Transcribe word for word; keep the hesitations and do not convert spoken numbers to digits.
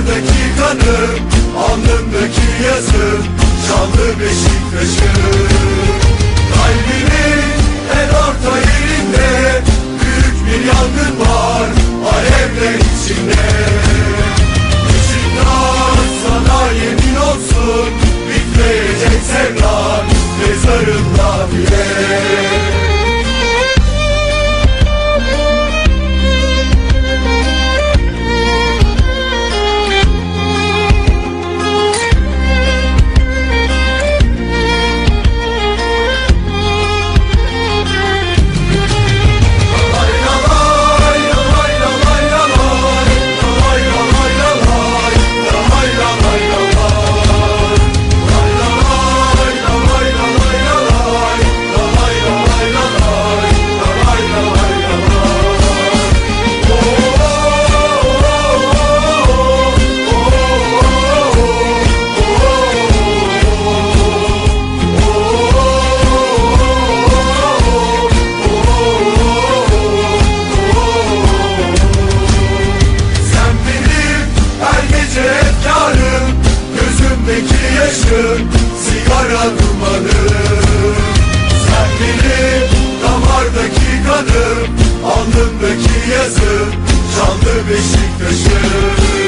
damardaki kanım, alnımdaki yazım, şanlı Beşiktaş'ım. Kalbimin en orta yerinde büyük bir yangın var, alevler içinde. Beşiktaş sana yemin olsun, bitmeyecek sevdan mezarında bile. Gözümdeki yaşın sigara dumanı, sen benim damardaki kanım, alnımdaki yazım, şanlı Beşiktaş'ım.